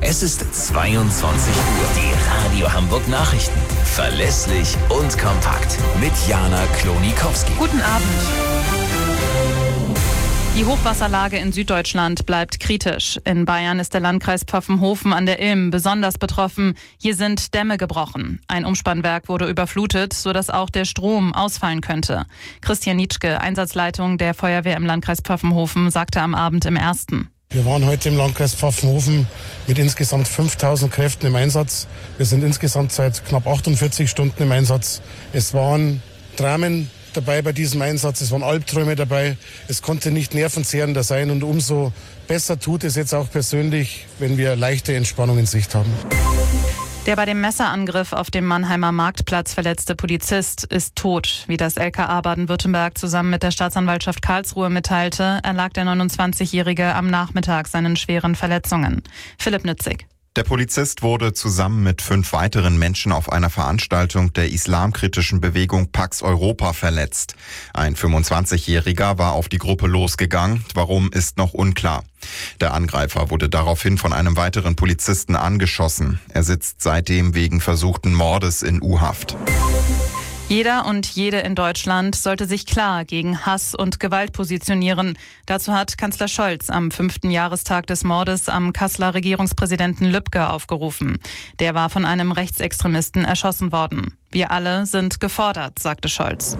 Es ist 22 Uhr. Die Radio Hamburg Nachrichten. Verlässlich und kompakt. Mit Jana Klonikowski. Guten Abend. Die Hochwasserlage in Süddeutschland bleibt kritisch. In Bayern ist der Landkreis Pfaffenhofen an der Ilm besonders betroffen. Hier sind Dämme gebrochen. Ein Umspannwerk wurde überflutet, sodass auch der Strom ausfallen könnte. Christian Nitschke, Einsatzleitung der Feuerwehr im Landkreis Pfaffenhofen, sagte am Abend im Ersten: Wir waren heute im Landkreis Pfaffenhofen mit insgesamt 5000 Kräften im Einsatz. Wir sind insgesamt seit knapp 48 Stunden im Einsatz. Es waren Dramen dabei bei diesem Einsatz, es waren Albträume dabei. Es konnte nicht nervenzehrender sein und umso besser tut es jetzt auch persönlich, wenn wir leichte Entspannung in Sicht haben. Der bei dem Messerangriff auf dem Mannheimer Marktplatz verletzte Polizist ist tot. Wie das LKA Baden-Württemberg zusammen mit der Staatsanwaltschaft Karlsruhe mitteilte, erlag der 29-Jährige am Nachmittag seinen schweren Verletzungen. Philipp Nützig. Der Polizist wurde zusammen mit 5 weiteren Menschen auf einer Veranstaltung der islamkritischen Bewegung Pax Europa verletzt. Ein 25-Jähriger war auf die Gruppe losgegangen. Warum, ist noch unklar. Der Angreifer wurde daraufhin von einem weiteren Polizisten angeschossen. Er sitzt seitdem wegen versuchten Mordes in U-Haft. Jeder und jede in Deutschland sollte sich klar gegen Hass und Gewalt positionieren. Dazu hat Kanzler Scholz am 5. Jahrestag des Mordes am Kasseler Regierungspräsidenten Lübcke aufgerufen. Der war von einem Rechtsextremisten erschossen worden. Wir alle sind gefordert, sagte Scholz.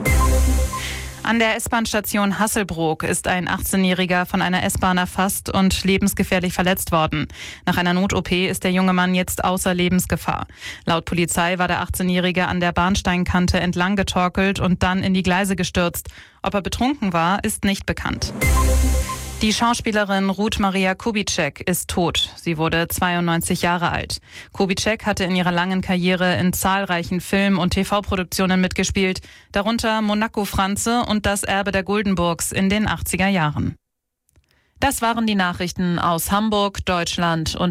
An der S-Bahn-Station Hasselbrook ist ein 18-Jähriger von einer S-Bahn erfasst und lebensgefährlich verletzt worden. Nach einer Not-OP ist der junge Mann jetzt außer Lebensgefahr. Laut Polizei war der 18-Jährige an der Bahnsteinkante entlang getorkelt und dann in die Gleise gestürzt. Ob er betrunken war, ist nicht bekannt. Die Schauspielerin Ruth Maria Kubitschek ist tot. Sie wurde 92 Jahre alt. Kubitschek hatte in ihrer langen Karriere in zahlreichen Film- und TV-Produktionen mitgespielt, darunter Monaco Franze und Das Erbe der Guldenburgs in den 80er Jahren. Das waren die Nachrichten aus Hamburg, Deutschland und